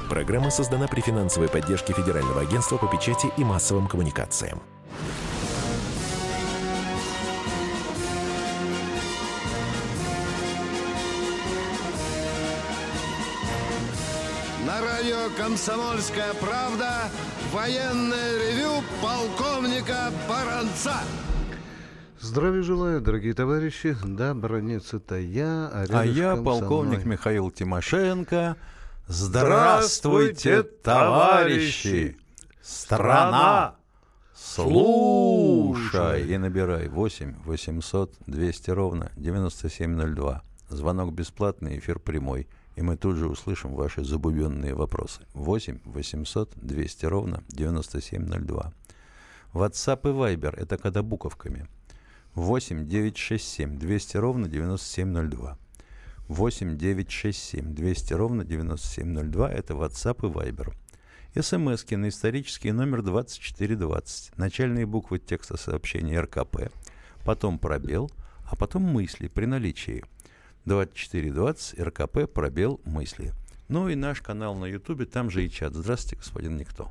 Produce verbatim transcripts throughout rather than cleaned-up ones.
Программа создана при финансовой поддержке Федерального агентства по печати и массовым коммуникациям. На радио «Комсомольская правда» военное ревю полковника Баранца. Здравия желаю, дорогие товарищи. Да, Баранец, это я, а, а я, полковник Михаил Тимошенко. Здравствуйте, товарищи! Страна, слушай! И набирай восемь восемьсот двести ровно девяносто семь ноль два. Звонок бесплатный, эфир прямой. И мы тут же услышим ваши забубенные вопросы. восемь восемьсот двести ровно девяносто семь ноль два. WhatsApp и Viber — это когда буковками. восемь девятьсот шестьдесят семь двести ровно девяносто семь ноль два. восемь девятьсот шестьдесят семь двести ровно девяносто семь ноль два — это WhatsApp и Viber. СМСки на исторический номер двадцать четыре двадцать. Начальные буквы текста сообщения РКП, потом пробел, а потом мысли при наличии. двадцать четыре двадцать, РКП, пробел, мысли. Ну и наш канал на Ютубе, там же и чат. Здравствуйте, господин Никто.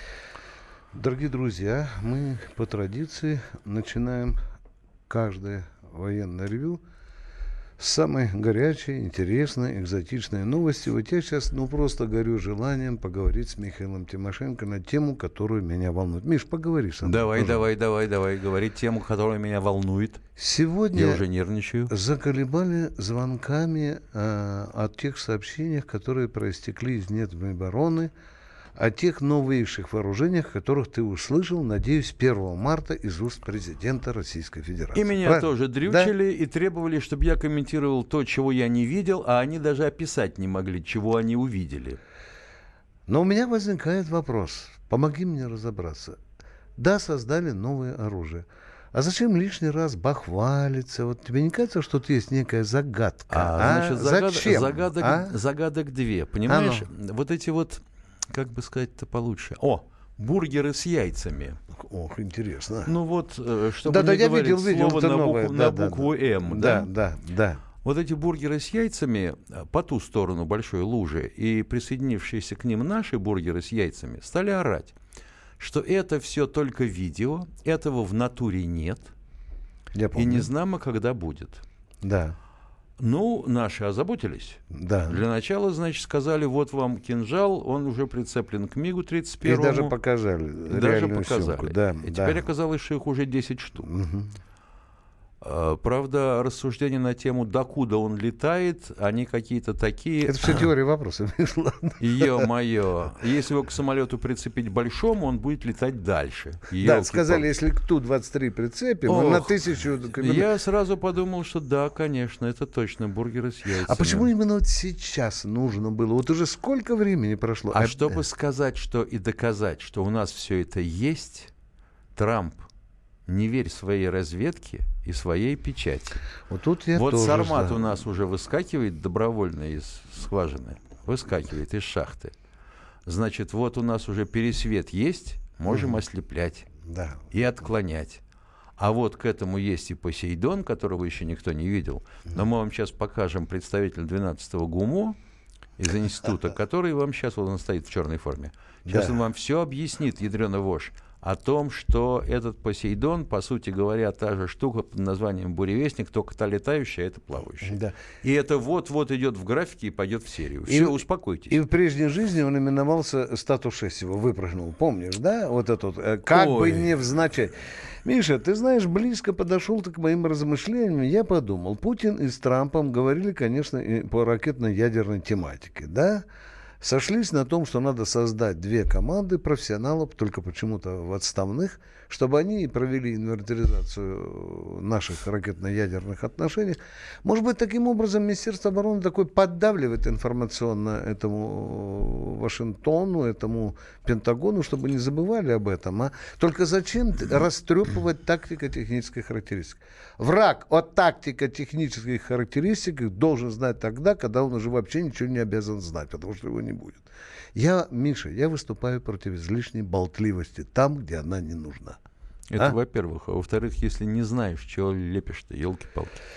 Дорогие друзья, мы по традиции начинаем каждое военное ревью с самой горячей, интересной, экзотичной новости. Вот я сейчас ну просто горю желанием поговорить с Михаилом Тимошенко на тему, которую меня волнует. Миш, поговори со мной. Давай, пожалуйста. давай, давай, давай, говори тему, которая меня волнует. Сегодня я уже нервничаю. Заколебали звонками э, о тех сообщениях, которые проистекли из Минобороны, о тех новейших вооружениях, которых ты услышал, надеюсь, первого марта из уст президента Российской Федерации. И меня Правильно? тоже дрючили, да? и требовали, чтобы я комментировал то, чего я не видел, а они даже описать не могли, чего они увидели. Но у меня возникает вопрос. Помоги мне разобраться. Да, создали новое оружие. А зачем лишний раз бахвалиться? Вот тебе не кажется, что тут есть некая загадка? А, а? значит, загад... Зачем? Загадок, а? загадок две. Понимаешь, а ну. вот эти вот, как бы сказать-то получше. О, бургеры с яйцами. Ох, интересно. Ну вот, чтобы да, не да, я говорить видел, видел, слово на, новое. букву, Да, на да, букву да. М. Да, Да, да, да. Вот эти бургеры с яйцами по ту сторону большой лужи и присоединившиеся к ним наши бургеры с яйцами стали орать, что это все только видео, этого в натуре нет. Я помню. И не знамо, когда будет. Да. Ну, наши озаботились. Да. Для начала, значит, сказали, вот вам кинжал, он уже прицеплен к МиГу тридцать первому. И даже показали. И даже показали. Съемку. Да, и да. теперь оказалось, что их уже десять штук. Угу. Правда, рассуждения на тему, докуда он летает, они какие-то такие... Это все теория вопроса. Ё-моё. Если его к самолету прицепить большому, он будет летать дальше. Да, сказали, если к Ту двадцать три прицепим, он на тысячу... Я сразу подумал, что да, конечно, это точно бургеры с яйцами. А почему именно вот сейчас нужно было? Вот уже сколько времени прошло? А чтобы сказать, что и доказать, что у нас все это есть, Трамп не верь своей разведке и своей печати. Вот, тут я вот тоже Сармат знаю. у нас уже выскакивает добровольно из скважины, выскакивает из шахты. Значит, вот у нас уже пересвет есть, можем mm. ослеплять да. и отклонять. А вот к этому есть и Посейдон, которого еще никто не видел. Mm. Но мы вам сейчас покажем представителя двенадцатого ГУМО из института, который вам сейчас, вот он стоит в черной форме. Сейчас да. он вам все объяснит, ядрёна вошь, о том, что этот Посейдон, по сути говоря, та же штука под названием буревестник, только та летающая, а это плавающая. Да. И это вот-вот идет в графике и пойдет в серию. Все, и, успокойтесь. И в прежней жизни он именовался статус шесть, его выпрыгнул, помнишь, да? Вот этот, как Ой. бы невзначай. Миша, ты знаешь, близко подошел ты к моим размышлениям, я подумал, Путин и с Трампом говорили, конечно, и по ракетно-ядерной тематике, да? Сошлись на том, что надо создать две команды профессионалов, только почему-то в отставных, чтобы они провели инвентаризацию наших ракетно-ядерных отношений. Может быть, таким образом Министерство обороны такой поддавливает информационно этому Вашингтону, этому Пентагону, чтобы не забывали об этом. А? Только зачем растрепывать тактико-технические характеристики? Враг от тактико-технических характеристик должен знать тогда, когда он уже вообще ничего не обязан знать, потому что его не будет. Я, Миша, я выступаю против излишней болтливости там, где она не нужна. Это а? во-первых. А во-вторых, если не знаешь, чего лепишь-то, елки-палки.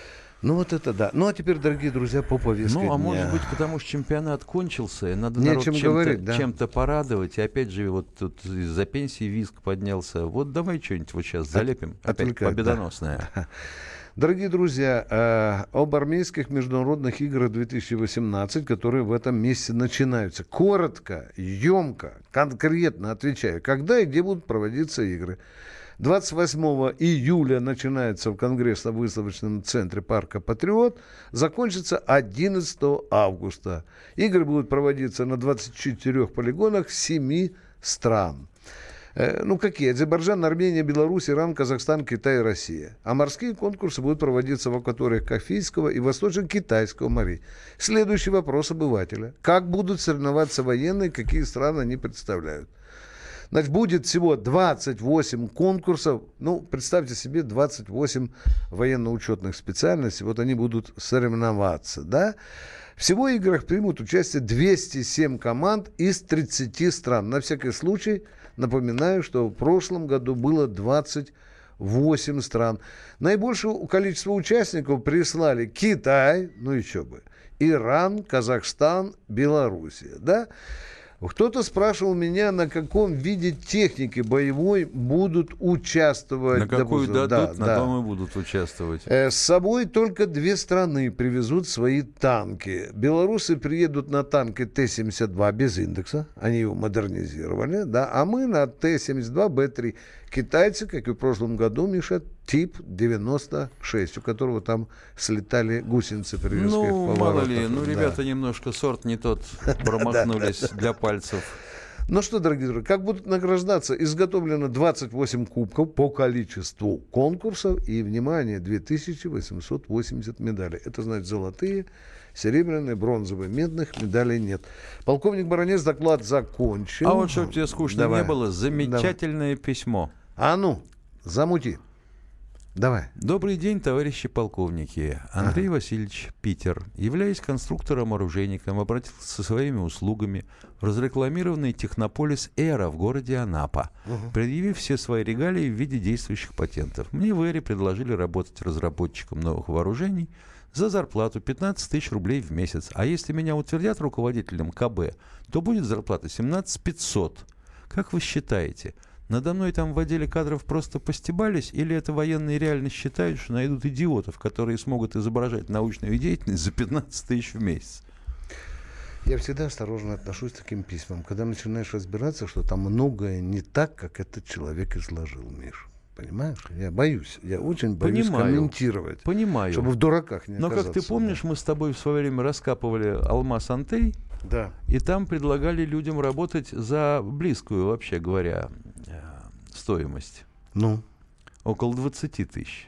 Ну вот это да. Ну а теперь, дорогие друзья, по повестке Ну, а дня. может быть, потому что чемпионат кончился, и надо Нечем народ чем-то, говорить, да. чем-то порадовать. И опять же, вот тут из-за пенсии визг поднялся. Вот давай что-нибудь вот сейчас залепим. От- опять отвлекает, победоносное. да. Дорогие друзья, э, об армейских международных играх две тысячи восемнадцать, которые в этом месяце начинаются. Коротко, емко, конкретно отвечаю, когда и где будут проводиться игры. двадцать восьмого июля начинается в Конгрессно-выставочном центре парка «Патриот», закончится одиннадцатого августа. Игры будут проводиться на двадцати четырёх полигонах семи стран. Ну, какие? Азербайджан, Армения, Беларусь, Иран, Казахстан, Китай и Россия. А морские конкурсы будут проводиться в акваториях Каспийского и Восточно-Китайского морей. Следующий вопрос обывателя. Как будут соревноваться военные, какие страны они представляют? Значит, будет всего двадцать восемь конкурсов. Ну, представьте себе, двадцать восемь военно-учетных специальностей. Вот они будут соревноваться, да? Всего в играх примут участие двести семь команд из тридцати стран. На всякий случай напоминаю, что в прошлом году было двадцать восемь стран. Наибольшее количество участников прислали Китай, ну еще бы, Иран, Казахстан, Белоруссия, да? Кто-то спрашивал меня, на каком виде техники боевой будут участвовать. На какую допустим, дадут, да, на да. том и будут участвовать. Э, С собой только две страны привезут свои танки. Белорусы приедут на танке Т семьдесят два без индекса. Они его модернизировали. Да? А мы на Т семьдесят два Б три. Китайцы, как и в прошлом году, Миша, тип девяносто шесть, у которого там слетали гусеницы при резких Ну, поворотах. мало ли, ну, Да. ребята немножко сорт не тот промахнулись для пальцев. Ну что, дорогие друзья, как будут награждаться? Изготовлено двадцать восемь кубков по количеству конкурсов и, внимание, две тысячи восемьсот восемьдесят медалей. Это значит золотые, серебряные, бронзовые, медных медалей нет. Полковник Баранец доклад закончил. А вот, чтобы тебе скучно Давай. не было, замечательное письмо. А ну, замути. Давай. Добрый день, товарищи полковники. Андрей ага. Васильевич, Питер. Являясь конструктором-оружейником, обратился со своими услугами в разрекламированный технополис «Эра» в городе Анапа, угу. предъявив все свои регалии в виде действующих патентов. Мне в «Эре» предложили работать разработчиком новых вооружений за зарплату пятнадцать тысяч рублей в месяц. А если меня утвердят руководителем КБ, то будет зарплата семнадцать тысяч пятьсот. Как вы считаете, надо мной там в отделе кадров просто постебались, или это военные реально считают, что найдут идиотов, которые смогут изображать научную деятельность за пятнадцать тысяч в месяц? Я всегда осторожно отношусь к таким письмам, когда начинаешь разбираться, что там многое не так, как этот человек изложил, Миш. Понимаешь? Я боюсь. Я очень боюсь Понимаю. комментировать. Понимаю. Чтобы в дураках не Но, оказаться. как ты помнишь, да. мы с тобой в свое время раскапывали алмаз Антей, да. и там предлагали людям работать за близкую, вообще говоря, стоимость. Ну? Около двадцати тысяч.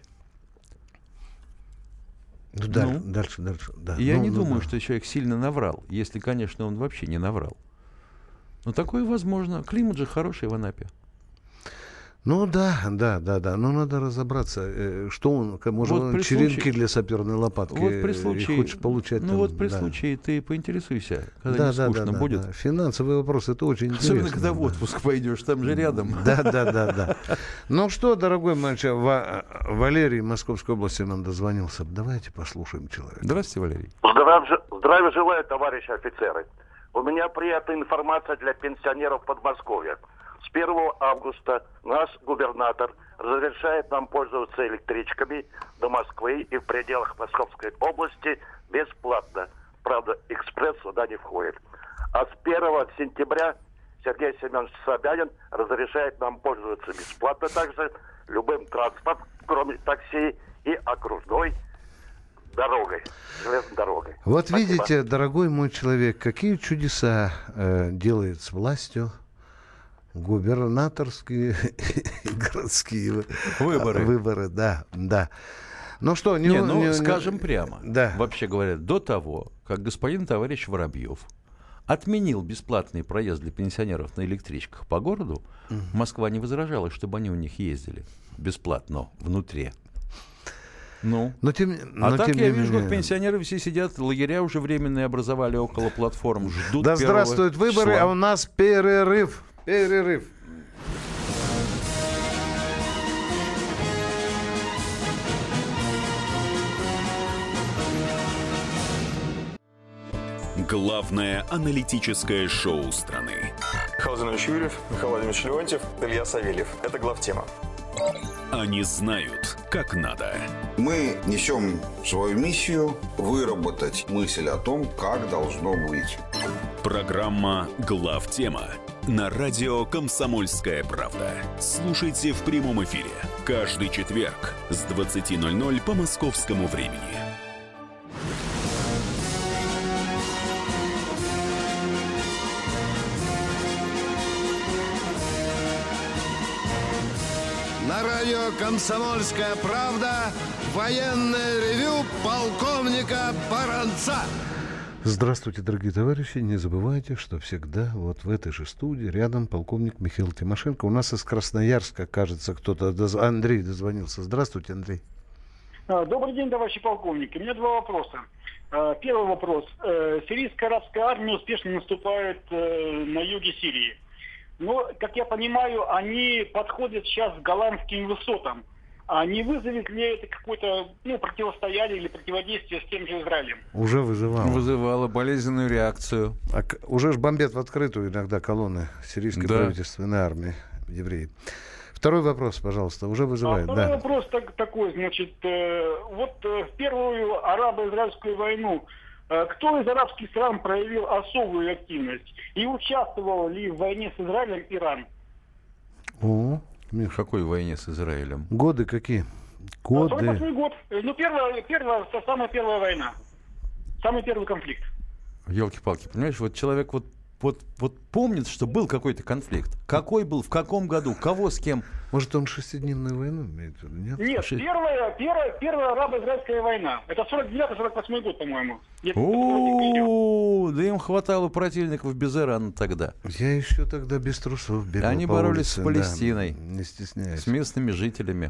Ну, дальше, ну, дальше, дальше. Да. Я ну, не ну, думаю, да. что человек сильно наврал, если, конечно, он вообще не наврал. Но такое возможно. Климат же хороший в Анапе. Ну да, да, да, да. Но надо разобраться, что он, может, Вот он при черенки случае, для саперной лопатки вот при и случае, хочешь получать. Ну там, вот при да. случае ты поинтересуйся, когда да, не да, скучно да, будет. Да, да. Финансовый вопрос, это очень интересно. Особенно, когда в да. отпуск пойдешь, там же рядом. Да, да, да, да. Ну что, дорогой мальчик, Валерий Московской области нам дозвонился. Давайте послушаем человека. Здравствуйте, Валерий. Здравия, здравия желаю, товарищи офицеры. У меня приятная информация для пенсионеров Подмосковья. С первого августа наш губернатор разрешает нам пользоваться электричками до Москвы и в пределах Московской области бесплатно. Правда, экспресс сюда не входит. А с первого сентября Сергей Семенович Собянин разрешает нам пользоваться бесплатно также любым транспортом, кроме такси, и окружной дорогой, железной дорогой. Вот Спасибо. видите, дорогой мой человек, какие чудеса э, делает с властью губернаторские и городские выборы. Выборы, да, да. Ну что, не, не, ну, не, скажем не, прямо. Да. Вообще говоря, до того, как господин товарищ Воробьев отменил бесплатный проезд для пенсионеров на электричках по городу, угу. Москва не возражала, чтобы они у них ездили бесплатно внутри. Ну, но тем, а но так тем я не вижу, менее... как пенсионеры все сидят, лагеря уже временные образовали около платформ, ждут Да здравствуют выборы, числа. а у нас перерыв. Перерыв. Главное аналитическое шоу страны. Михаил Владимирович Юрьев, Михаил Владимирович Леонтьев, Илья Савельев. Это главтема. Они знают, как надо. Мы несем свою миссию выработать мысль о том, как должно быть. Программа «Главтема» на радио «Комсомольская правда». Слушайте в прямом эфире каждый четверг с двадцати ноль-ноль по московскому времени. На радио «Комсомольская правда» военное ревю полковника Баранца. Здравствуйте, дорогие товарищи. Не забывайте, что всегда вот в этой же студии рядом полковник Михаил Тимошенко. У нас из Красноярска, кажется, кто-то... Доз... Андрей дозвонился. Здравствуйте, Андрей. Добрый день, товарищи полковники. У меня два вопроса. Первый вопрос. Сирийская арабская армия успешно наступает на юге Сирии. Но, как я понимаю, они подходят сейчас к голландским высотам. А не вызовет ли это какое-то ну, противостояние или противодействие с тем же Израилем? Уже вызывало. Вызывало болезненную реакцию. А, уже ж бомбят в открытую иногда колонны сирийской да. правительственной армии евреи. Второй вопрос, пожалуйста, уже вызывает. А второй да. вопрос так, такой, значит, э, вот э, в первую арабо-израильскую войну э, кто из арабских стран проявил особую активность? И участвовал ли в войне с Израилем Иран? О, В какой войне с Израилем? Годы какие? Годы. сорок восьмой год. Ну, первая, первая, самая первая война. Самый первый конфликт. Елки-палки, понимаешь, вот человек вот, вот, вот помнит, что был какой-то конфликт. Какой был, в каком году, кого с кем? Может, он шестидневную войну имеет в виду, нет? Нет, Шесть... первая, первая, первая арабо-израильская война. Это сорок девятый сорок восьмой год, по-моему. О, да им хватало противников без Ирана тогда. Я еще тогда без трусов бегал. Они по боролись улице, с Палестиной. Да, не стесняясь. С местными жителями.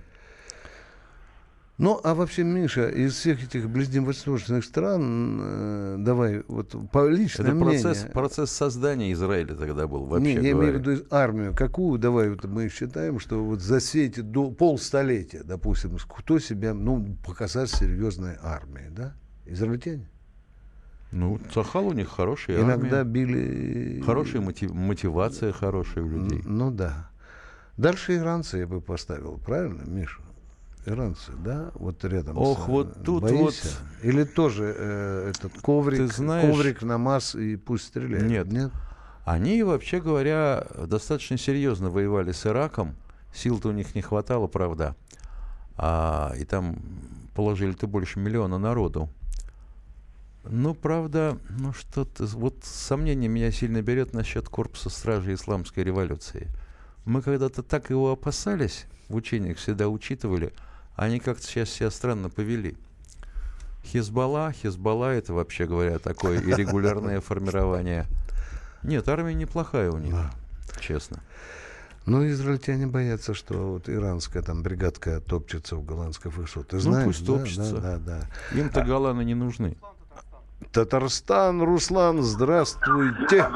Ну, а вообще, Миша, из всех этих ближневосточных стран, э, давай, вот по личному Это мнению... процесс, процесс создания Израиля тогда был, вообще Не, я говоря. имею в виду армию. Какую, давай, вот мы считаем, что вот за все эти до, полстолетия, допустим, кто себя, ну, показать серьезной армией, да? Израильтяне? Ну, Цахал у них хорошая Иногда армия. били... Хорошая мотив... мотивация хорошая у людей. Ну, да. Дальше иранцы я бы поставил, правильно, Миша? Иранцы, да, вот рядом. Ох, с, вот тут боишься? вот... Или тоже э, этот коврик, Ты знаешь... коврик, намаз и пусть стреляют? Нет. Нет. Они, вообще говоря, достаточно серьезно воевали с Ираком. Сил-то у них не хватало, правда. А, и там положили-то больше миллиона народу. Ну, правда, ну что-то... Вот сомнение меня сильно берет насчет корпуса стражи исламской революции. Мы когда-то так его опасались, в учениях всегда учитывали, они как-то сейчас себя странно повели. Хизбалла, Хизбалла это, вообще говоря, такое иррегулярное формирование. Нет, армия неплохая у них, да. Честно. Ну, израильтяне боятся, что вот иранская там бригадка топчется в голландской высоте. Ты ну, знаешь, пусть да, топчется. Да, да, да. Им-то голланы не нужны. Татарстан, Руслан, здравствуйте.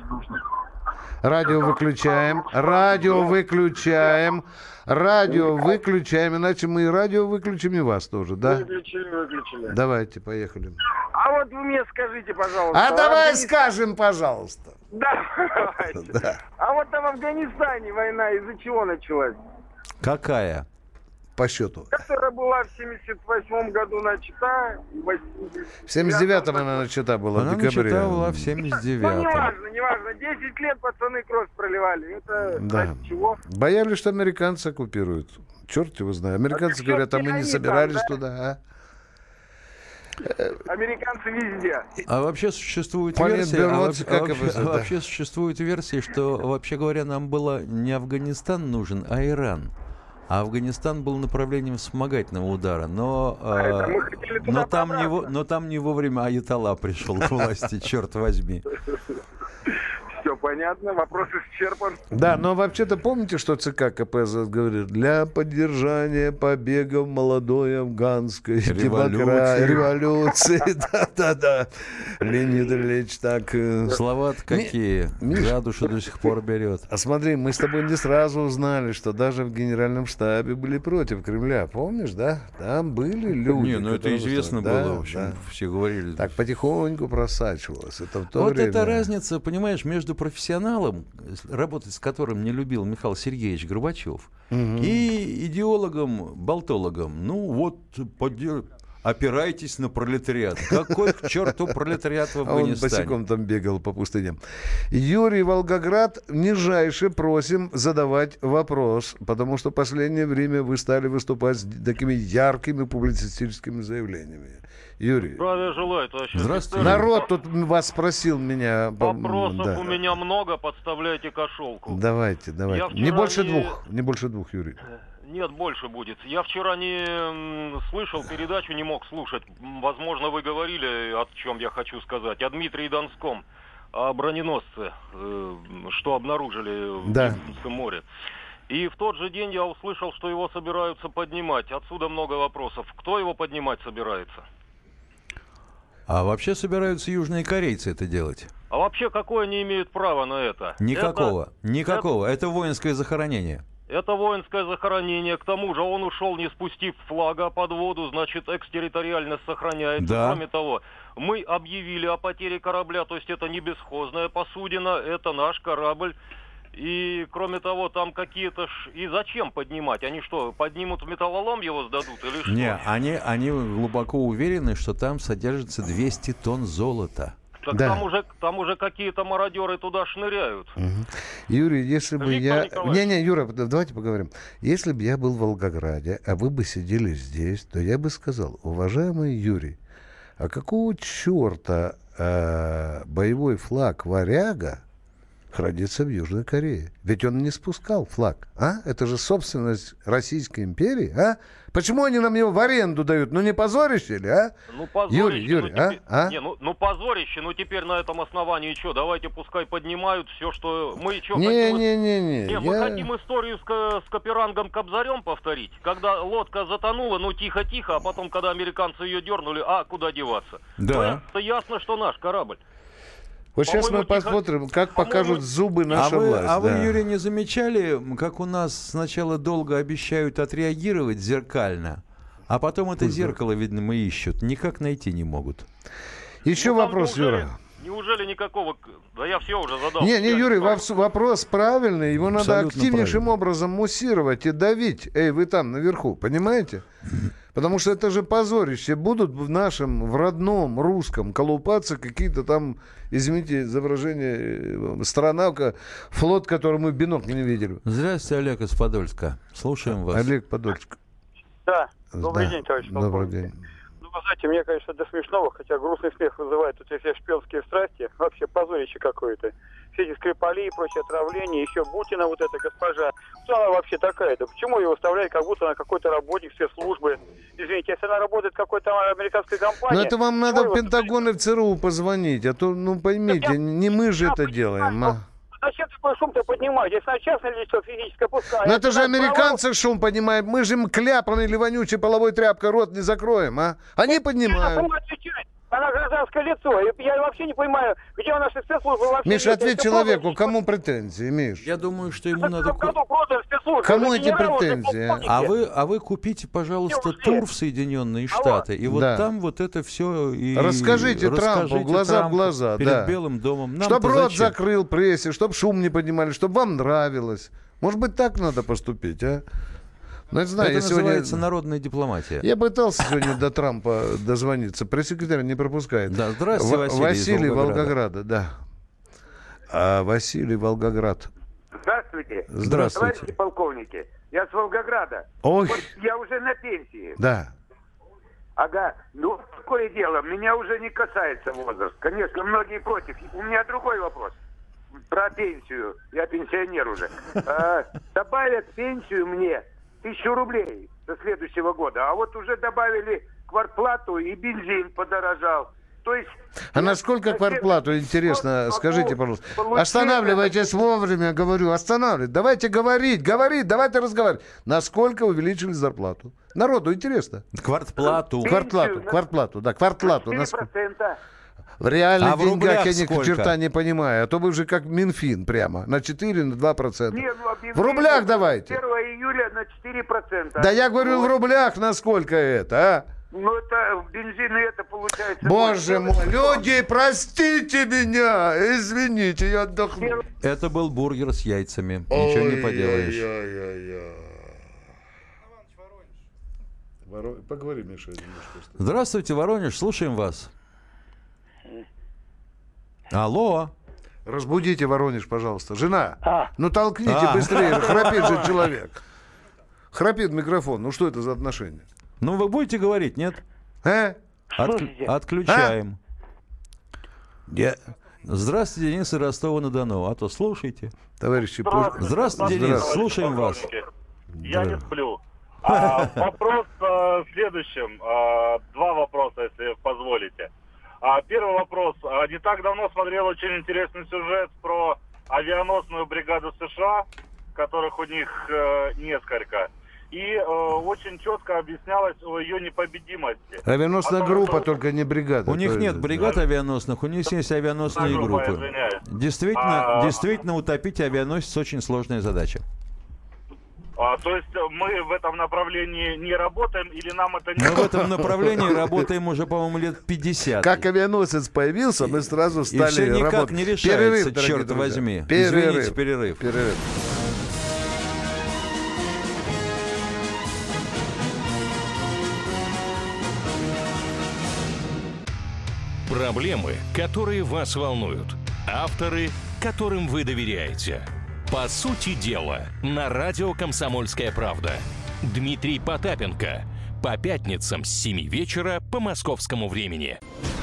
Радио выключаем, радио выключаем, радио выключаем, иначе мы и радио выключим, и вас тоже, да? Выключили, выключили. Давайте, поехали. А вот вы мне скажите, пожалуйста. А давай Афганистан... скажем, пожалуйста. Да, давайте. Да. А вот там в Афганистане война из-за чего началась? Какая? По счету. Которая была в семьдесят восьмом году начата. В семьдесят девятом она начата была, она в декабре. Она начата была в семьдесят девятом. Ну, неважно, неважно. десять лет пацаны кровь проливали. Это да. ради чего? Боялись, что американцы оккупируют. Черт его знает. Американцы а говорят, а мы не собирались там, да? туда, а? Американцы везде. А вообще существует Понятно, версия, а, вообще, а, вообще, это, а да. вообще существует версия, что, вообще говоря, нам было не Афганистан нужен, а Иран. А Афганистан был направлением вспомогательного удара, но, а э, но, там, не, но там не вовремя Аятолла пришел к власти, черт возьми. Все понятно, вопрос исчерпан. Да, но вообще-то помните, что ЦК КПСС говорит? Для поддержания побегов молодой афганской демократии, революции. Да-да-да. Леонид Ильич так... Слова-то какие. За душу до сих пор берет. А смотри, мы с тобой не сразу узнали, что даже в Генеральном штабе были против Кремля. Помнишь, да? Там были люди. Не, ну это известно было, в общем, все говорили. Так потихоньку просачивалось. Это в то вот время... эта разница, понимаешь, между профессионалом, работать с которым не любил Михаил Сергеевич Горбачев, угу. и идеологом, болтологом. Ну вот, поддерж... опирайтесь на пролетариат. Какой к черту пролетариат в Афганистане? Он босиком там бегал по пустыням. Юрий, Волгоград, нижайше просим задавать вопрос, потому что в последнее время вы стали выступать с такими яркими публицистическими заявлениями. Юрий. Здравия желаю, товарищ офицер. Здравствуйте. Народ тут вас спросил меня. Вопросов да. у меня много, подставляйте кошелку. Давайте, давайте. Не больше не... двух, не больше двух, Юрий. Нет, больше будет. Я вчера не слышал передачу, не мог слушать. Возможно, вы говорили, о чем я хочу сказать. О Дмитрии Донском, о броненосце, что обнаружили в да. Черноморском море. И в тот же день я услышал, что его собираются поднимать. Отсюда много вопросов. Кто его поднимать собирается? А вообще собираются южные корейцы это делать. А вообще, какое они имеют право на это? Никакого, это, никакого. Это... это воинское захоронение. Это воинское захоронение. К тому же он ушел, не спустив флага под воду, значит, экстерриториальность сохраняется. Да. Кроме того, мы объявили о потере корабля, то есть это не бесхозная посудина, это наш корабль. И, кроме того, там какие-то... Ш... И зачем поднимать? Они что, поднимут в металлолом его сдадут или что? Не, они, они глубоко уверены, что там содержится двести тонн золота. Так да. там, уже, там уже какие-то мародеры туда шныряют. Угу. Юрий, если бы Виктор я... Не-не, Юра, давайте поговорим. Если бы я был в Волгограде, а вы бы сидели здесь, то я бы сказал: уважаемый Юрий, а какого черта э, боевой флаг «Варяга» хранится в Южной Корее? Ведь он не спускал флаг, а? Это же собственность Российской империи, а? Почему они нам его в аренду дают? Ну не позорище ли, а? Ну позорище, Юрий, Юрий, ну, а? теперь... а? Не, ну, ну позорище, ну теперь на этом основании что? Давайте пускай поднимают все, что... Мы что, не, хотим... Не, не, не, не. Мы я... хотим историю с, с Каперангом Кобзарем повторить, когда лодка затонула, ну тихо-тихо, а потом, когда американцы ее дернули, а куда деваться? Да. Ну, это ясно, что наш корабль. Вот сейчас мы посмотрим, как покажут зубы наша а вы, власть. А вы, да. Юрий, не замечали, как у нас сначала долго обещают отреагировать зеркально, а потом это зеркало, видно, ищут, никак найти не могут? Еще ну, вопрос, неужели, Юра. Неужели никакого... Да я все уже задал. Не, не, Юрий, вопрос правильный, его надо абсолютно активнейшим правильно. образом муссировать и давить. Эй, вы там наверху, понимаете? Потому что это же позорище. Будут в нашем, в родном русском колупаться какие-то там, извините за выражение, страна, флот, который мы в бинокле не видели. Здравствуйте, Олег из Подольска. Слушаем вас. Олег Подольск. Да, добрый да. день, товарищ полковник. Добрый день. Ну, вы знаете, мне, конечно, до смешного, хотя грустный смех вызывает вот эти шпионские страсти. Вообще позорище какое-то. Все эти Скрипали и прочее отравления, еще Бутина вот эта госпожа. Кто она вообще такая-то? Почему ее выставляют, как будто она какой-то работник спецслужбы? Извините, если она работает в какой-то американской компании... Но это вам надо в Пентагон и в ЦРУ позвонить, а то, ну, поймите, я, не мы же это делаем, а... Зачем такой шум-то поднимать? Если на частное лицо физическое, пускай... Но это же американцы право... шум поднимают. Мы же им кляпаной или вонючей половой тряпкой рот не закроем, а? Они поднимают. Она гражданское лицо. Я вообще не понимаю, где у нас спецслужбы вообще... Миша, ответь человеку, кому претензии, Миш? Я думаю, что ему надо... Кому эти претензии? А вы, а вы купите, пожалуйста, тур в Соединенные Штаты. И вот да. там вот это все... И расскажите, расскажите Трампу, глаза Трампу в глаза. Перед да. Белым домом. Чтобы рот зачем? Закрыл прессе, чтобы шум не поднимали, чтобы вам нравилось. Может быть, так надо поступить, а? Ну, это знаю, это называется сегодня... народная дипломатия. Я пытался сегодня до Трампа дозвониться. Пресс-секретарь не пропускает. Да, здравствуйте, Василий, Василий из Волгограда. Волгограда, да. А, Василий Волгоград. Здравствуйте. Здравствуйте. Товарищи полковники, я с Волгограда. Ой. Вот я уже на пенсии. Да. Ага, ну такое дело, меня уже не касается возраст. Конечно, многие против. У меня другой вопрос. Про пенсию. Я пенсионер уже. А, добавят пенсию мне тысячу рублей до следующего года. А вот уже добавили квартплату, и бензин подорожал. То есть... А насколько квартплату, интересно, скажите, пожалуйста. Останавливайтесь вовремя, говорю, останавливайтесь. Давайте говорить, говорить, давайте разговаривать. Насколько увеличили зарплату? Народу интересно. Квартплату. Квартплату, квартплату, да, квартплату. четыре процента. В реальных а в деньгах я ни сколько? черта не понимаю. А то вы же как Минфин прямо. На четыре, на два процента. Не, ну, объявили, в рублях давайте. первого июля на четыре процента. Да я говорю, вот. В рублях на сколько это, а? Ну, это бензин, и это получается... Боже мой, люди, простите меня, извините, я отдохну. Это был бургер с яйцами, ничего не поделаешь. Поговори, Миша, немножко. Здравствуйте, Воронеж, слушаем вас. Алло. Разбудите Воронеж, пожалуйста. Жена, а. ну толкните а. быстрее, храпит же человек. Храпит микрофон, ну что это за отношения? Ну, вы будете говорить, нет? А? От, отключаем. А? Я... Здравствуйте, Денис из Ростова-на-Дону. А то слушайте. Товарищи, Здравствуйте, Здравствуйте Денис, Здравствуйте. слушаем вас. Я не сплю. А, вопрос а, в следующем. А, два вопроса, если позволите. А, первый вопрос. А, не так давно смотрел очень интересный сюжет про авианосную бригаду США, которых у них э, несколько. И э, очень четко объяснялось о ее непобедимости. Авианосная а группа, то, только не бригада. У них нет бригад да. авианосных, у них есть авианосные группа, группы. извиняюсь. Действительно, а, действительно, утопить авианосец очень сложная задача. А, то есть мы в этом направлении не работаем или нам это не... Мы в этом направлении работаем уже, по-моему, лет пятьдесят. Как авианосец появился, мы сразу стали работать. И все никак работать. не решается, перерыв, черт друзья. возьми. Перерыв. Извините, перерыв. Перерыв. Проблемы, которые вас волнуют. Авторы, которым вы доверяете. По сути дела, на радио «Комсомольская правда». Дмитрий Потапенко. По пятницам с семи вечера по московскому времени.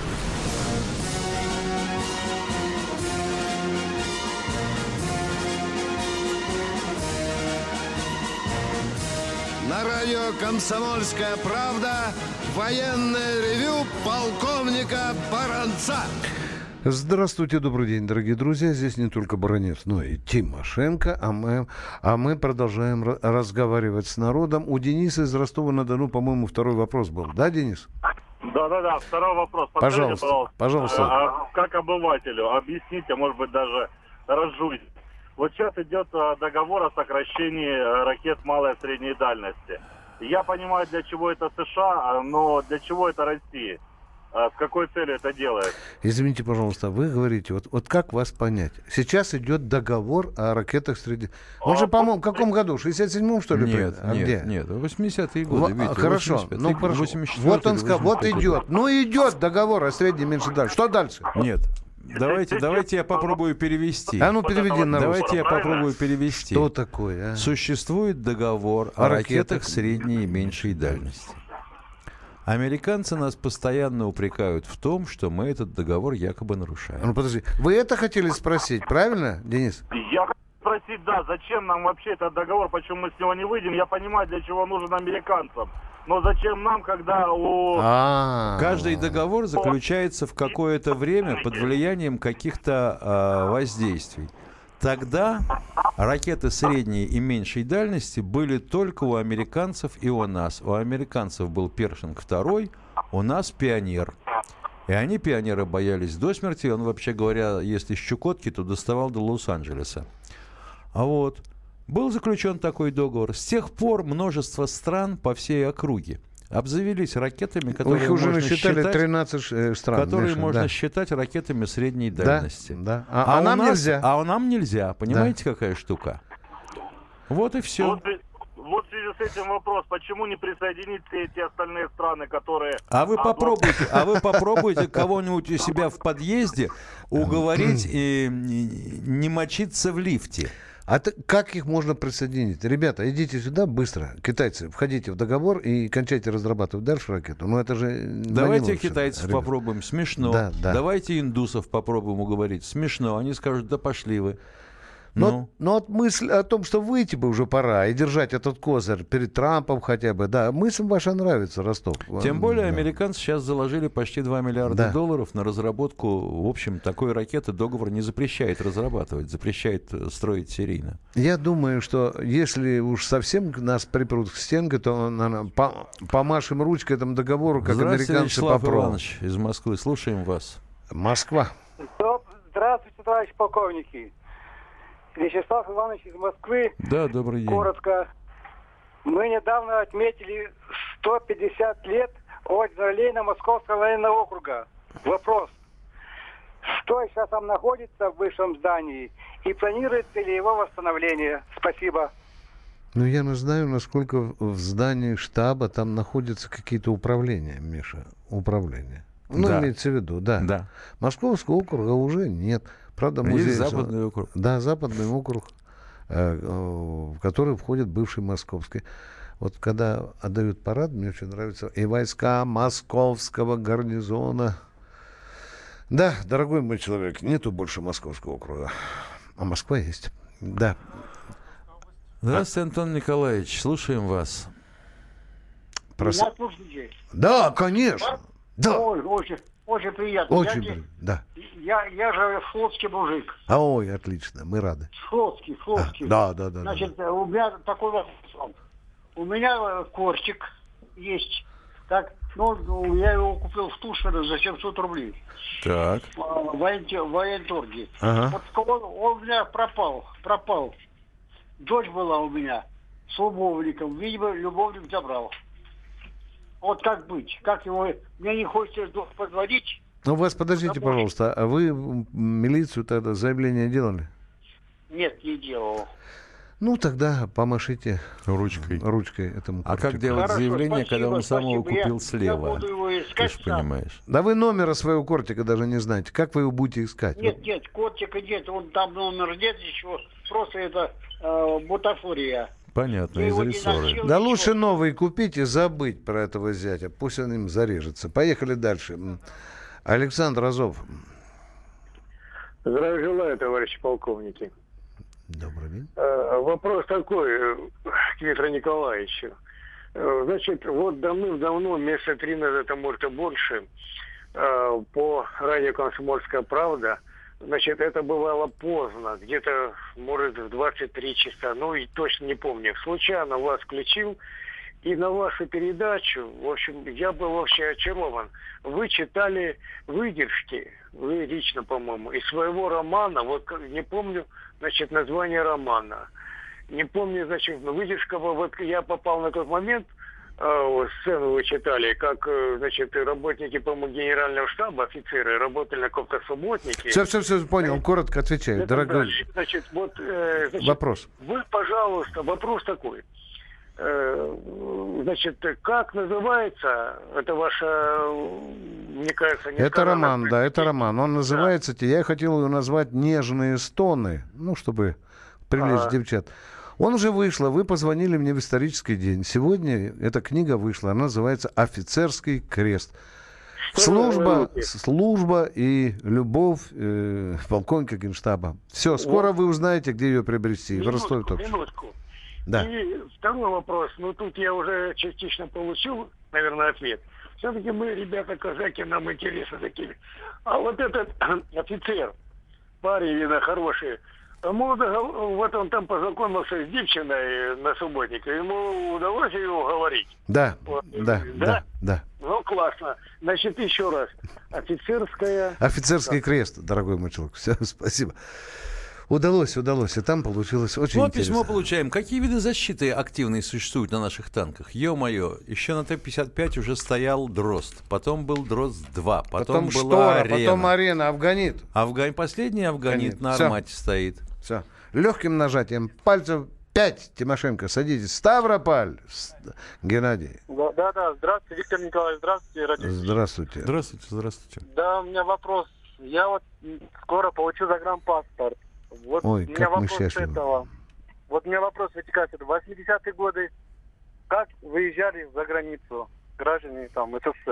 На радио «Комсомольская правда» военное ревю полковника Баранца. Здравствуйте, добрый день, дорогие друзья. Здесь не только Баранец, но и Тимошенко. А мы, а мы продолжаем ра- разговаривать с народом. У Дениса из Ростова-на-Дону, по-моему, второй вопрос был. Да, Денис? Да-да-да, второй вопрос. Подскажите, Пожалуйста, пожалуйста. пожалуйста. А, как обывателю, объясните, может быть, даже разжуйте. Вот сейчас идет договор о сокращении ракет малой и средней дальности. Я понимаю, для чего это США, но для чего это Россия? С какой целью это делает? Извините, пожалуйста, вы говорите, вот, вот как вас понять? Сейчас идет договор о ракетах среди... Он же, по-моему, в каком году? В шестьдесят седьмом, что ли? Нет, а нет, где? нет, восьмидесятые годы. В... Видите, хорошо, ну хорошо. Вот он сказал, вот идет. Ну идет договор о средней меньшей дальше. Что дальше? Нет. Давайте, давайте я попробую перевести. А ну переведи на русский. Давайте я попробую перевести. Что такое? А? Существует договор о, о ракетах, ракетах средней и меньшей дальности. Американцы нас постоянно упрекают в том, что мы этот договор якобы нарушаем. Ну подожди, вы это хотели спросить, правильно, Денис? Я хочу спросить, да, зачем нам вообще этот договор, почему мы с него не выйдем? Я понимаю, для чего нужен американцам. Но зачем нам, когда у... А-а-а. Каждый договор заключается в какое-то время под влиянием каких-то э, воздействий. Тогда ракеты средней и меньшей дальности были только у американцев и у нас. У американцев был Першинг второй, у нас Пионер. И они, Пионеры, боялись до смерти. Он, вообще говоря, если с Чукотки, то доставал до Лос-Анджелеса. А вот... Был заключен такой договор. С тех пор множество стран по всей округе обзавелись ракетами, которые их уже можно насчитали считать, тринадцать стран, которые Миша, можно да. считать ракетами средней да, дальности. Да. А, а, а нам нас, нельзя. А нам нельзя. Понимаете, да. Какая штука? Вот и все. Вот, вот в связи с этим вопрос, почему не присоединить все эти остальные страны, которые... А вы попробуйте, а вы попробуйте кого-нибудь у себя в подъезде уговорить и не мочиться в лифте. А ты, как их можно присоединить? Ребята, идите сюда быстро, китайцы, входите в договор и кончайте разрабатывать дальше ракету. Ну это же... Давайте китайцев ребята. попробуем, смешно. Да, да. Давайте индусов попробуем уговорить, смешно. Они скажут, да пошли вы. Но, Ну? но вот мысль о том, что выйти бы уже пора и держать этот козырь перед Трампом хотя бы, да, мысль ваша нравится, Ростов. Тем более Да. американцы сейчас заложили почти два миллиарда Да. долларов на разработку. В общем, такой ракеты договор не запрещает разрабатывать, запрещает э, строить серийно. Я думаю, что если уж совсем нас припрут к стенке, то наверное, по- помашем ручкой этому договору, как Здравствуйте, американцы Вячеслав попробуют. Иванович из Москвы. Слушаем вас. Москва. Здравствуйте, товарищи полковники. Вячеслав Иванович из Москвы. Да, добрый день. Коротко. Мы недавно отметили сто пятьдесят лет ордена Ленина Московского военного округа. Вопрос. Что сейчас там находится в бывшем здании и планируется ли его восстановление? Спасибо. Ну, я не знаю, насколько в здании штаба там находятся какие-то управления, Миша. Управления. Ну, Да. имеется в виду, да. Да. Московского округа уже нет. Правда, Есть музей... Западный округ. Да, Западный округ, э, э, в который входит бывший Московский. Вот когда отдают парад, мне очень нравится, и войска Московского гарнизона. Да, дорогой мой человек, нету больше Московского округа, а Москва есть. Да. Здравствуйте, Антон Николаевич. Слушаем вас. Прос- Меня слушаете? Да, конечно. Да. Ой, очень, очень приятно. Очень я, при- да. я, я же флотский мужик. А, ой, отлично, мы рады. Флотский, флотский. А, да, да, да, Значит, у меня такой вопрос. У меня э, кортик есть. Так, ну, ну, я его купил в Тушино за семьсот рублей. Так. В военте- в военторге. Ага. Вот он, он у меня пропал, пропал. Дочь была у меня с любовником. Видимо, любовник забрал. Вот как быть? Как его... Мне не хочется подводить. Ну, вас, подождите, пожалуйста, а вы в милицию тогда заявление делали? Нет, не делал. Ну, тогда помашите ручкой, ручкой этому А как кортику. делать Хорошо, заявление, спасибо, когда он сам его спасибо. Я- купил я слева? буду его Ты искать же сам. понимаешь. Да вы номера своего кортика даже не знаете. Как вы его будете искать? Нет, нет, котика нет. Он там номер нет еще. Просто это э, бутафория. Понятно, Я из его не рессоры. носил. Да лучше новый купить и забыть про этого зятя. Пусть он им зарежется. Поехали дальше. М. Александр Азов. Здравия желаю, товарищи полковники. Добрый день. Э, Вопрос такой э, к Виктору Николаевичу. Э, Значит, вот давным-давно, месяца три назад, а может и больше, э, по радио «Комсомольская правда», значит, это бывало поздно, где-то, может, в двадцать три часа, ну и точно не помню. Случайно вас включил, и на вашу передачу, в общем, я был вообще очарован. Вы читали выдержки, вы лично, по-моему, из своего романа, вот как- не помню, значит, название романа. Не помню, значит, выдержка, вот я попал на тот момент, э, вот сцену вы читали, как, э, значит, работники, по-моему, генерального штаба, офицеры, работали на каком-то субботнике. Все, все, все, понял. Коротко отвечаю. Это Дорогой. дальше. Значит, вот, э, значит, Вопрос. Вы, пожалуйста, вопрос такой. Э, Значит, как называется это ваша, мне кажется, Это несказанное роман, да, это роман. Он называется, я хотел его назвать «Нежные стоны», ну, чтобы привлечь Ага. девчат. Он уже вышел, вы позвонили мне в исторический день. Сегодня эта книга вышла, она называется «Офицерский крест». Что вы Служба, говорите? служба и любовь э, полковника Генштаба. Все, скоро вы узнаете, где ее приобрести. В Ростове Минутку, только что. минутку. Да. И второй вопрос. Ну, тут я уже частично получил, наверное, ответ. Все-таки мы, ребята, казаки, нам интересны такие. А вот этот офицер, парень, видно, хороший, ему догов- вот он там познакомился с девчиной на субботнике, ему удалось ее уговорить. Да, Вот. да, Да? да, да. Ну, классно. Значит, еще раз. Офицерская... Офицерский крест, дорогой мой человек. Все, спасибо. Удалось, удалось. И там получилось очень Вот интересно. письмо получаем. Какие виды защиты активные существуют на наших танках? Ё-моё, еще на Т пятьдесят пять уже стоял Дрозд, потом был Дрозд-два, потом, Потом была штора, арена. потом арена, Афганит. Афган... Последний Афганит Афганит. на Всё. Армате стоит. Все. Легким нажатием пальцев пять, Тимошенко, садитесь. Ставрополь, С- Геннадий. Да, да, да. Здравствуйте, Виктор Николаевич, здравствуйте, радиослушатели. Здравствуйте. Здравствуйте, здравствуйте. Да, у меня вопрос. Я вот м, скоро получу загранпаспорт. Вот Ой, у меня как мы вопрос счастливы. этого. Вот у меня вопрос вытекает. В восьмидесятые годы как выезжали за границу граждане там СССР?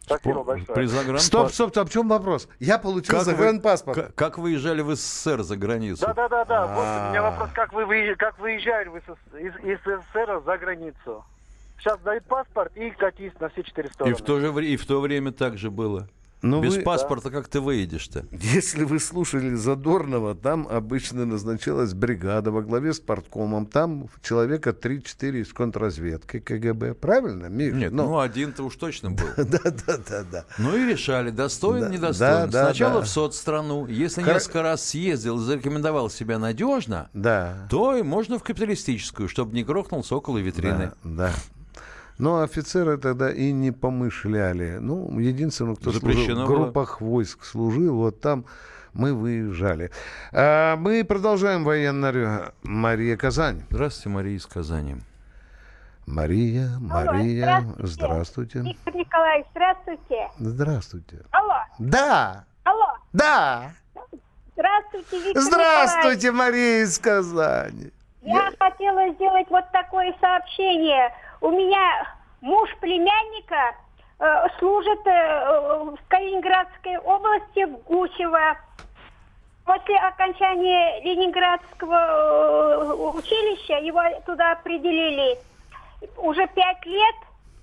Спасибо большое. При загранпаспорте. Стоп, стоп, стоп, в чем вопрос? Я получил Как загранпаспорт. Вы, как, как выезжали в СССР за границу? Да, да, да, да. Вот А. у меня вопрос, как вы выезжали, как выезжали вы из, из СССР за границу? Сейчас дают паспорт и катись на все четыре И стороны. в то же вре- и в то время так же было. Ну Без вы- паспорта как ты выедешь-то? Если вы слушали Задорнова, там обычно назначалась бригада во главе с парткомом. Там человека три-четыре из контрразведки КГБ. Правильно, Миш? Нет, ну, один-то уж точно был. Да, да, да, да. Ну и решали, достоин, Да, недостоин. да, да, Сначала да. в соцстрanu. Если Хор- несколько раз съездил и зарекомендовал себя надежно, Да. то и можно в капиталистическую, чтобы не грохнулся около витрины. Да, да. Но офицеры тогда и не помышляли. Ну, единственное, кто Запрещено служил в было. группах войск служил, вот там мы выезжали. А мы продолжаем военное. Мария, Казань. Здравствуйте, Мария из Казани. Мария, Мария, здравствуйте. здравствуйте. Виктор Николаевич, здравствуйте. Здравствуйте. Алло. Да. Алло. Да. Здравствуйте, Виктор Здравствуйте, Мария из Казани. Николаевич. Я хотела сделать вот такое сообщение. У меня муж племянника э, служит э, в Калининградской области, в Гусево. После окончания Ленинградского э, училища его туда определили уже пять лет.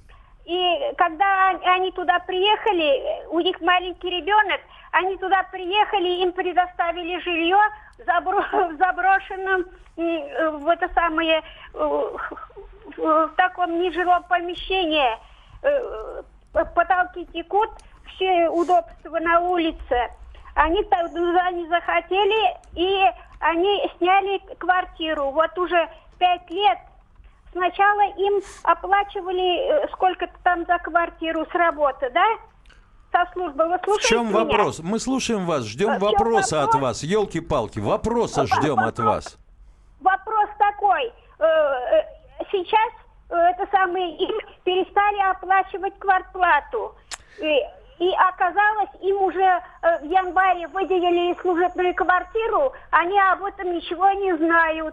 И когда они туда приехали, у них маленький ребенок, они туда приехали, им предоставили жилье в, забро- в заброшенном, э, в это самое, э, в таком нежилом помещении. Э, потолки текут, все удобства на улице. Они туда не захотели, и они сняли квартиру. Вот уже пять лет. Сначала им оплачивали э, сколько-то там за квартиру с работы, да? Со службы. Вы В слушаете чем меня? вопрос? Мы слушаем вас, ждем В чем вопроса от вопрос? вас. Елки-палки, вопроса ждем от вас. Вопрос такой. Э, э, сейчас э, это самое, им перестали оплачивать квартплату. И, и оказалось, им уже э, в январе выделили служебную квартиру, они об этом ничего не знают.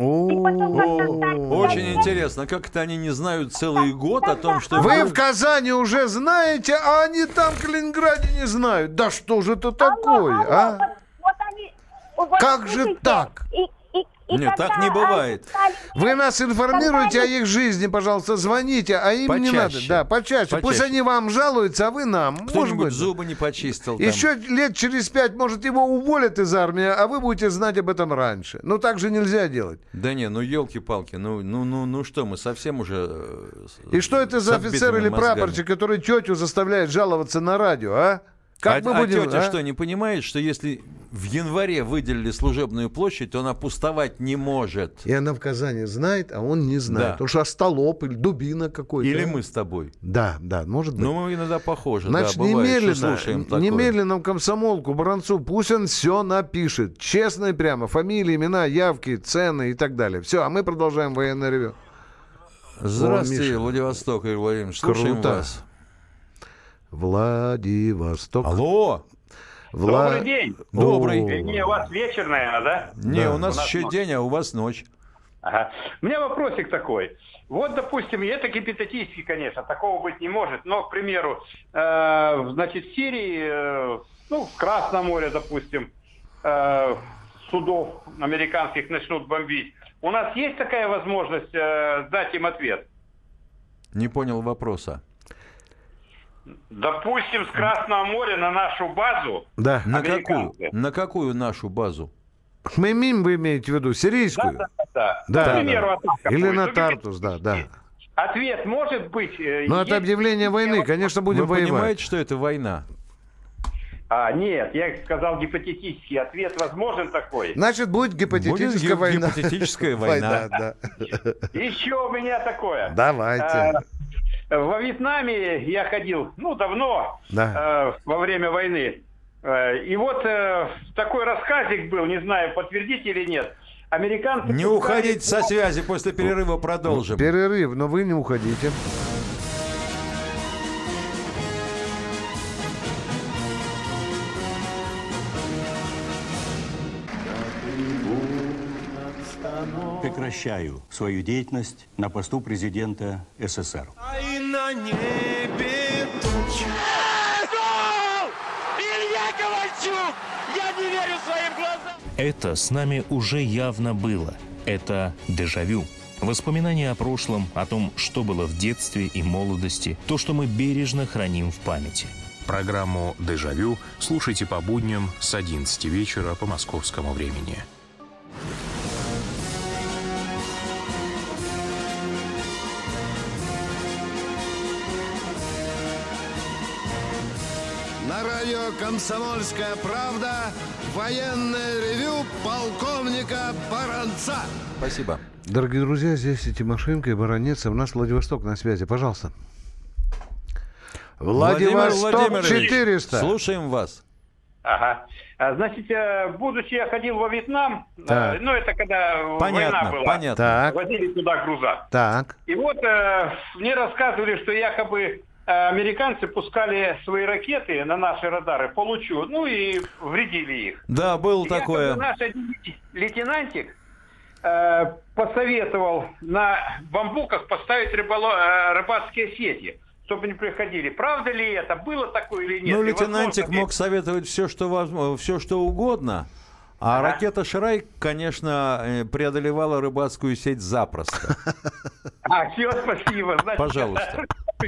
Очень интересно, как это они не знают целый год о том, что... Вы в Казани уже знаете, а они там в Калининграде не знают. Да что же это такое, а? Вот они, вот Как же слушайте, так? И, и, и Нет, когда так не бывает. они стали- Вы нас информируете о их жизни, пожалуйста, звоните, а им не надо. Почаще. Да, почаще. Пусть Почаще. они вам жалуются, а вы нам. Может Кто-нибудь быть. зубы не почистил там. Еще лет через пять, может, его уволят из армии, а вы будете знать об этом раньше. Ну, так же нельзя делать. Да не, ну елки-палки, ну, ну, ну, ну что, мы совсем уже... э, И что это с за отбитыми офицер или мозгами. прапорщик, который тетю заставляет жаловаться на радио, а? Как а, мы а будем... тетя а? что, не понимает, что если в январе выделили служебную площадь, то она пустовать не может? И она в Казани знает, а он не знает. Да. Потому что остолоп или дубина какой-то. Или а? мы с тобой? Да, да, может быть. Ну, мы иногда похожи, Значит, да, бывает, что немедленно, слушаем такое. немедленно в комсомолку, Баранцу, пусть он все напишет. Честно и прямо. Фамилии, имена, явки, цены и так далее. Все, а мы продолжаем военное ревю. Здравствуйте, О, Миша. Владивосток, Игорь Владимирович. Слушаем Круто. вас. Владивосток. Алло. Вла... Добрый день. Добрый. О. Не, у вас вечер, наверное, да? Не, Да. у нас У нас еще ночь. день, а у вас ночь. Ага. У меня вопросик такой. Вот, допустим, и это гипотетически, конечно, такого быть не может, но, к примеру, э, значит, в Сирии, э, ну, в Красном море, допустим, э, судов американских начнут бомбить. У нас есть такая возможность э, дать им ответ? Не понял вопроса. Допустим, с Красного моря на нашу базу Да. На какую? американцы. На какую нашу базу? Хмеймим вы имеете в виду? Сирийскую? Да, да, да. Да, К да, примеру, да. атака Или будет. на Ну, Тартус, да, да. Ответ может быть... э, Но это есть- объявление войны, конечно, будем Вы воевать. понимаете, что это война? А, нет, я сказал гипотетический. Ответ возможен такой. Значит, будет гипотетическая Будет гип- война. гипотетическая война. да. Еще у меня такое. Давайте. Э, Во Вьетнаме я ходил, ну, давно, Да. э, во время войны. Э, И вот э, такой рассказик был, не знаю, подтвердите или нет. Американцы... Не пускали- уходите со связи, после перерыва продолжим. Перерыв, но вы не уходите. Прекращаю свою деятельность на посту президента СССР. А и на небе тучи. мяч. Гол! Илья Ковальчук! Я не верю своим глазам! Это с нами уже явно было. Это дежавю. Воспоминания о прошлом, о том, что было в детстве и молодости, то, что мы бережно храним в памяти. Программу «Дежавю» слушайте по будням с одиннадцати вечера по московскому времени. На радио «Комсомольская правда» военное ревю полковника Баранца. Спасибо. Дорогие друзья, здесь и Тимошенко, и Баранец. У нас Владивосток на связи. Пожалуйста. Владивосток четыреста. Слушаем вас. Ага. Значит, будучи я ходил во Вьетнам, так. ну это когда понятно, война была, понятно. Так. возили туда груза. Так. И вот э, мне рассказывали, что якобы американцы пускали свои ракеты на наши радары по лучу, ну и вредили их. Да, было и такое. Наш лейтенантик э, посоветовал на бамбуках поставить рыболо, рыбацкие сети, чтобы не приходили. Правда ли это? Было такое или нет? Ну, И лейтенантик возможно, мог советовать все, что возможно, все, что угодно. А ага. ракета «Шрай», конечно, преодолевала рыбацкую сеть запросто. А, все, спасибо. Значит, пожалуйста.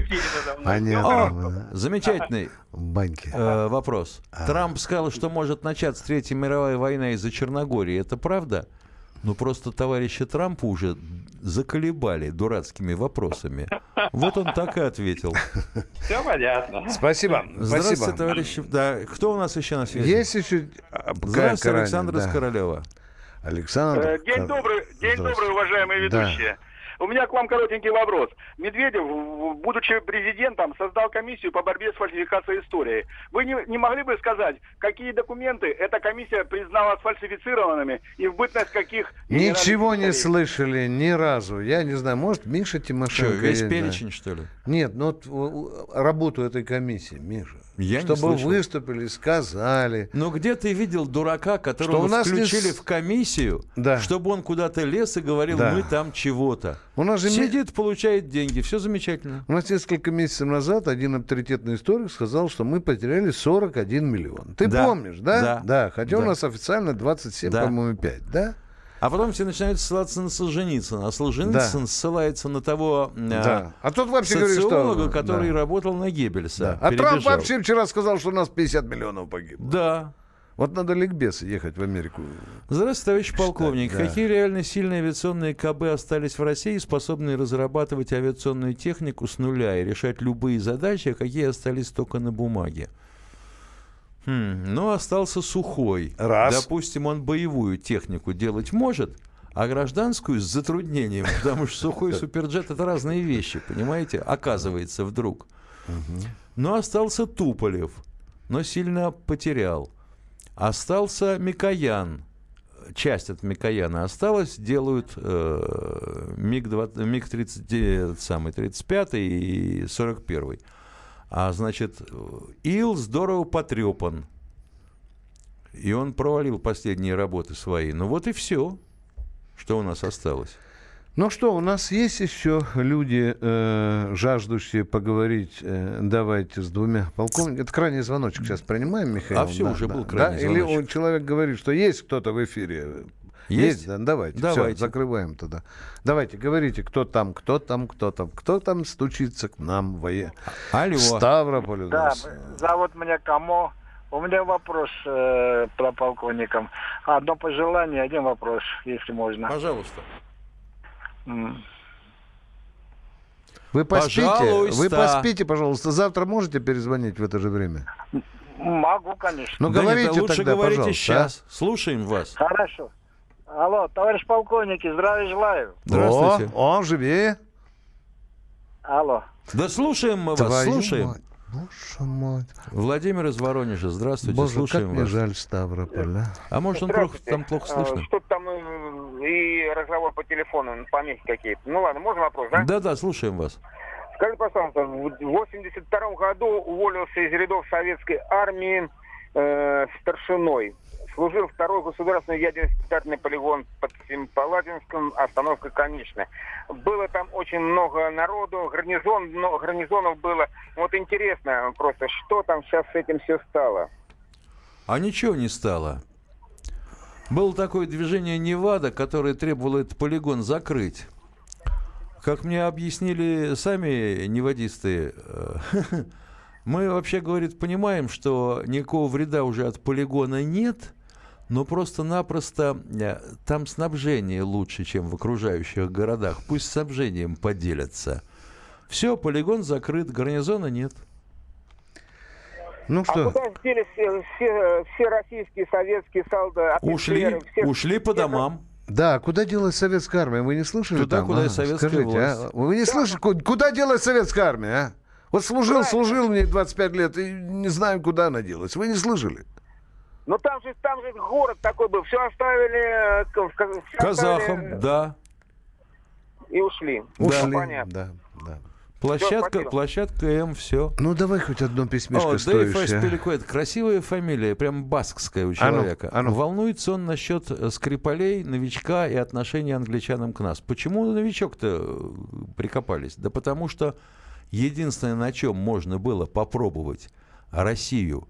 Понятно. О, замечательный э, вопрос. А. Трамп сказал, что может начаться Третья мировая война из-за Черногории. Это правда? Ну, просто товарища Трампа уже заколебали дурацкими вопросами. Вот он так и ответил. Все понятно. Спасибо. Здравствуйте, Спасибо. товарищи. Да, кто у нас еще на связи? Есть еще... Здравствуйте, Александр из да. Королева. Александр. День добрый, день добрый, уважаемые ведущие. Да. У меня к вам коротенький вопрос. Медведев, будучи президентом, создал комиссию по борьбе с фальсификацией истории. Вы не, не могли бы сказать, какие документы эта комиссия признала сфальсифицированными и в бытность каких... Ничего не слышали ни разу. Я не знаю, может, Миша Тимошенко... Что, весь перечень, что ли? Нет, ну вот работу этой комиссии, Миша. Я чтобы не слышал. Выступили, сказали. Но где ты видел дурака, которого у нас включили не... в комиссию, да. чтобы он куда-то лез и говорил, да. мы там чего-то. У нас же сидит, получает деньги, все замечательно. У нас несколько месяцев назад один авторитетный историк сказал, что мы потеряли сорок один миллион. Ты да. помнишь, да? Да. Да. Хотя да. у нас официально двадцать семь, да. по-моему, пять, да? А потом все начинают ссылаться на Солженицына. А Солженицын да. ссылается на того да. а тот вообще социолога, говорит, что... который да. работал на Геббельса. Да. А Трамп вообще вчера сказал, что у нас пятьдесят миллионов погибло. Да. Вот надо ликбез ехать в Америку. Здравствуйте, товарищ полковник. Да. Какие реально сильные авиационные КБ остались в России, способные разрабатывать авиационную технику с нуля и решать любые задачи, а какие остались только на бумаге? Хм, ну, остался Сухой. Раз. Допустим, он боевую технику делать может, а гражданскую с затруднением, потому что Сухой и Суперджет — это разные вещи, понимаете? Оказывается, вдруг. Угу. Но остался Туполев, но сильно потерял. Остался Микоян. Часть от Микояна осталась. Делают э, МиГ тридцать, самый тридцать пятый и сорок первый. А значит, Ил здорово потрепан. И он провалил последние работы свои. Ну вот и все, что у нас осталось. Ну что, у нас есть еще люди, э, жаждущие поговорить, э, давайте, с двумя полковниками. Это крайний звоночек сейчас принимаем, Михаил? А все, да, уже да, был крайний да? звоночек. Или он, человек говорит, что есть кто-то в эфире? Есть? Есть, да? Давайте, давайте. Все, закрываем тогда. Давайте, говорите, кто там, кто там, кто там, кто там стучится к нам в вое... Алло. Ставрополь. Да, зовут меня Камо. У меня вопрос э, про полковникам. Одно пожелание, один вопрос, если можно. Пожалуйста. Вы поспите, Пожалуйста. вы поспите, пожалуйста. Завтра можете перезвонить в это же время? Могу, конечно. Ну, да говорите нет, лучше тогда, говорите пожалуйста. сейчас. А? Слушаем вас. Хорошо. Алло, товарищ полковники, здравия желаю. Здравствуйте. О, он живее. Алло. Да слушаем мы вас, Твою слушаем. Мать. Боже мой. Владимир из Воронежа, здравствуйте, Боже, слушаем как вас. мне жаль Ставрополь, а? А может, он плохо, там плохо слышно? Что-то там и разговор по телефону, помехи какие-то. Ну ладно, можно вопрос, да? Да-да, слушаем вас. Скажите, пожалуйста, в восемьдесят втором году уволился из рядов советской армии э, старшиной. служил второй государственный ядерный испытательный полигон под Семипалатинском, остановка Конечная. Было там очень много народу, гарнизон, много гарнизонов было. Вот интересно просто, что там сейчас с этим все стало? А ничего не стало. Было такое движение Невада, которое требовало этот полигон закрыть. Как мне объяснили сами невадисты, мы вообще, говорит, понимаем, что никакого вреда уже от полигона нет, но просто-напросто там снабжение лучше, чем в окружающих городах. Пусть снабжением поделятся. Все, полигон закрыт, гарнизона нет. Ну что? А куда делись все, все, все российские, советские солдаты? Ушли, всех, ушли по всех... домам. Да, куда делась советская армия? Вы не слышали? Туда, там? куда а, и советская скажите, власть. А? Вы не да. слышали, куда делась советская армия, а? Вот служил, служил мне двадцать пять лет, и не знаю, куда она делась. Вы не слышали? Ну там же, там же город такой был. Все оставили... Все казахам, оставили, да. И ушли. Ушли, да. Понятно. Да, да. Площадка, все, площадка М, все. Ну, давай хоть одно письмишко О, стоящее. Пеликуэт, красивая фамилия, прям баскская у человека. А ну, а ну. Волнуется он насчет Скрипалей, новичка и отношения англичанам к нас. Почему новичок-то прикопались? Да потому что единственное, на чем можно было попробовать Россию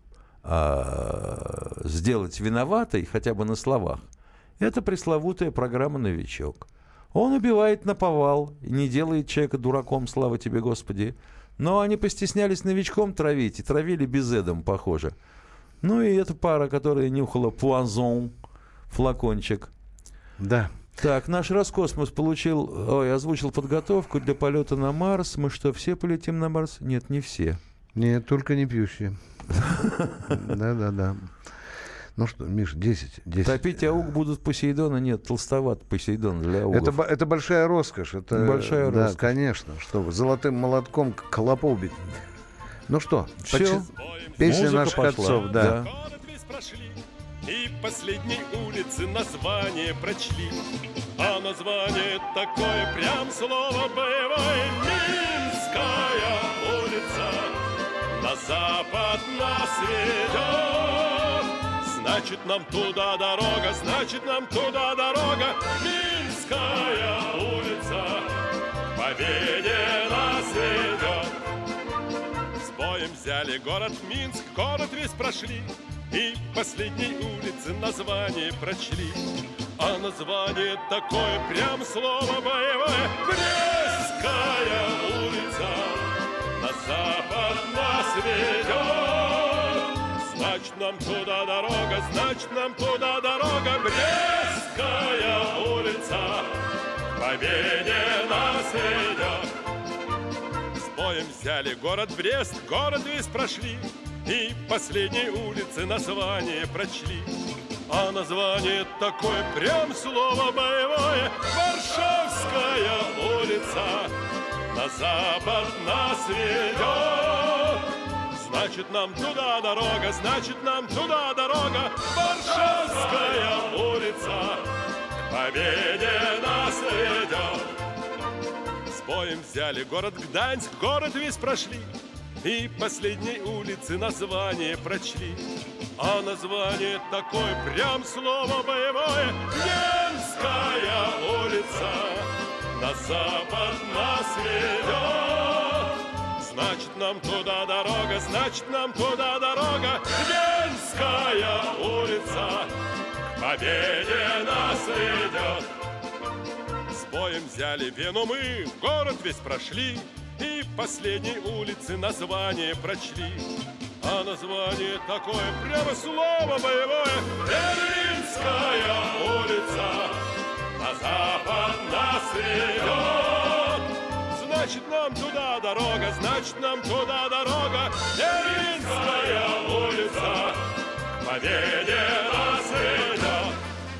а, сделать виноватой, хотя бы на словах, это пресловутая программа «Новичок». Он убивает наповал и не делает человека дураком, слава тебе, Господи. Но они постеснялись новичком травить, и травили безедом, похоже. Ну и эта пара, которая нюхала пуазон, флакончик. Да. Так, наш Роскосмос получил, ой, озвучил подготовку для полета на Марс. Мы что, все полетим на Марс? Нет, не все. Нет, только не пьющие. Да-да-да. Ну что, Миш, десять. Топить ауг будут Посейдона? Нет, толстоват Посейдон для аугов. Это, это большая роскошь. Это, большая да, роскошь. Конечно. Что вы, золотым молотком клопов бить. Ну что, все. Песня Музыка наших пошла. отцов, да. да. И последней улицы название прочли. А название такое, прям слово боевое. Минская улица на запад нас ведет. Значит, нам туда дорога, значит, нам туда дорога. Минская улица к победе нас ведет. С боем взяли город Минск, город весь прошли. И последней улицы название прочли. А название такое, прям слово боевое. Брестская улица на запад нас ведет. Значит, нам туда дорога, значит, нам туда дорога. Брестская улица к победе нас ведет. С боем взяли город Брест, город весь прошли. И последней улицы название прочли. А название такое, прям слово боевое. Варшавская улица на запад нас ведет. Значит, нам туда дорога, значит, нам туда дорога. Варшавская улица к победе нас ведет. С боем взяли город Гданьск, город весь прошли. И последней улицы название прочли. А название такое, прям слово боевое. Венская улица на запад нас ведет. Значит, нам туда дорога, значит, нам туда дорога. Венская улица к победе нас ведет. С боем взяли Вену мы, город весь прошли. И последней улицы название прочли. А название такое, прямо слово боевое. Берлинская улица на запад нас ведет. Значит, нам туда дорога, значит, нам туда дорога. Берлинская улица к победе нас ведет.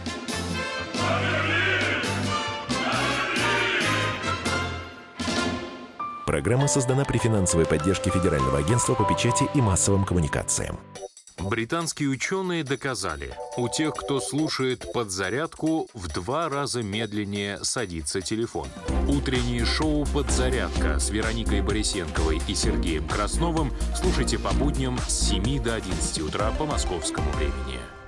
Программа создана при финансовой поддержке Федерального агентства по печати и массовым коммуникациям. Британские ученые доказали, у тех, кто слушает «Подзарядку», в два раза медленнее садится телефон. Утреннее шоу «Подзарядка» с Вероникой Борисенковой и Сергеем Красновым слушайте по будням с семи до одиннадцати утра по московскому времени.